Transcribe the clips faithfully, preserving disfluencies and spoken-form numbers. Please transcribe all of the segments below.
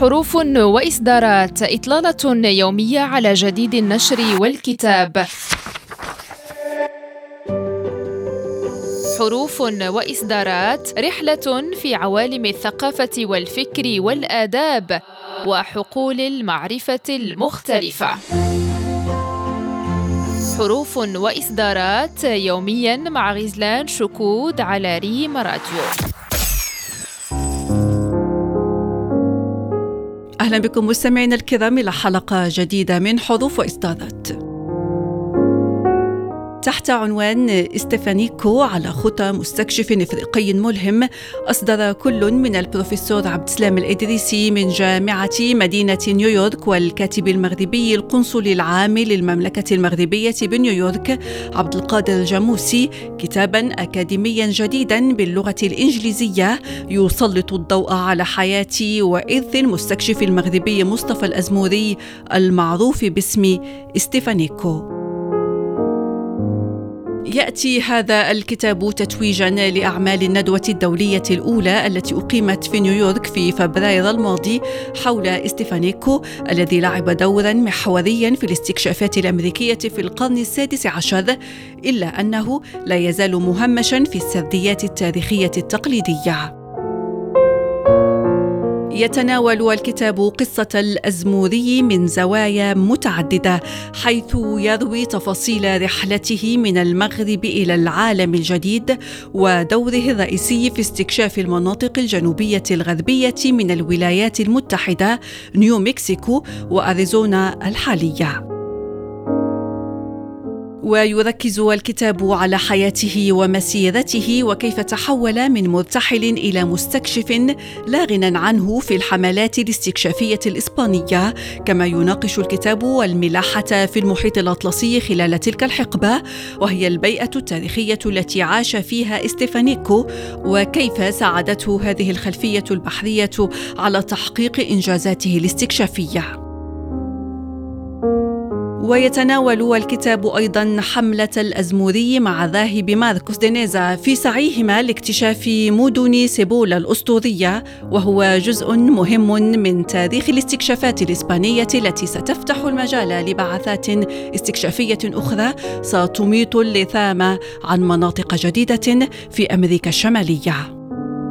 حروف وإصدارات، إطلالة يومية على جديد النشر والكتاب. حروف وإصدارات، رحلة في عوالم الثقافة والفكر والآداب وحقول المعرفة المختلفة. حروف وإصدارات يومياً مع غزلان شكود على ريم راديو. أهلا بكم مستمعينا الكرام إلى حلقة جديدة من حروف وإصدارات تحت عنوان استفانيكو على خطى مستكشف إفريقي ملهم. أصدر كل من البروفيسور عبد السلام الإدريسي من جامعة مدينة نيويورك والكاتب المغربي القنصل العام للمملكة المغربية بنيويورك عبد القادر الجاموسي كتابا أكاديميا جديدا باللغة الإنجليزية يسلط الضوء على حياة وإرث المستكشف المغربي مصطفى الأزموري المعروف باسم استفانيكو. يأتي هذا الكتاب تتويجاً لأعمال الندوة الدولية الأولى التي أقيمت في نيويورك في فبراير الماضي حول استفانيكو الذي لعب دوراً محورياً في الاستكشافات الأمريكية في القرن السادس عشر، إلا أنه لا يزال مهمشاً في السرديات التاريخية التقليدية. يتناول الكتاب قصة الأزموري من زوايا متعددة، حيث يروي تفاصيل رحلته من المغرب إلى العالم الجديد ودوره الرئيسي في استكشاف المناطق الجنوبية الغربية من الولايات المتحدة، نيو مكسيكو وأريزونا الحالية. ويركز الكتاب على حياته ومسيرته وكيف تحول من مرتحل إلى مستكشف لا غنى عنه في الحملات الاستكشافية الإسبانية، كما يناقش الكتاب الملاحة في المحيط الأطلسي خلال تلك الحقبة، وهي البيئة التاريخية التي عاش فيها استفانيكو، وكيف ساعدته هذه الخلفية البحرية على تحقيق إنجازاته الاستكشافية. ويتناول الكتاب أيضاً حملة الأزموري مع الراهب ماركوس دينيزا في سعيهما لاكتشاف مدن سيبولا الأسطورية، وهو جزء مهم من تاريخ الاستكشافات الإسبانية التي ستفتح المجال لبعثات استكشافية أخرى ستميط اللثام عن مناطق جديدة في أمريكا الشمالية.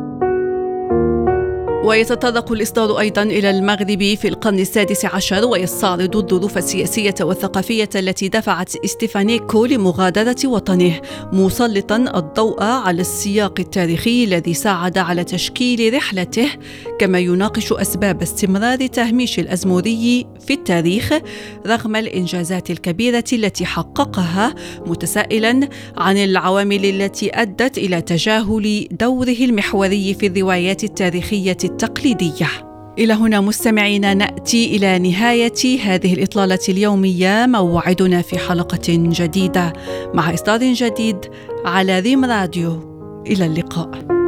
ويتطرق الإصدار أيضاً إلى المغرب في القرن السادس عشر ويستعرض الظروف السياسية والثقافية التي دفعت استفانيكو لمغادرة وطنه، مسلطاً الضوء على السياق التاريخي الذي ساعد على تشكيل رحلته، كما يناقش أسباب استمرار تهميش الأزموري في التاريخ رغم الإنجازات الكبيرة التي حققها، متسائلاً عن العوامل التي أدت إلى تجاهل دوره المحوري في الروايات التاريخية التقليدية. إلى هنا مستمعينا نأتي إلى نهاية هذه الإطلالة اليومية، موعدنا في حلقة جديدة مع إصدار جديد على ريم راديو. إلى اللقاء.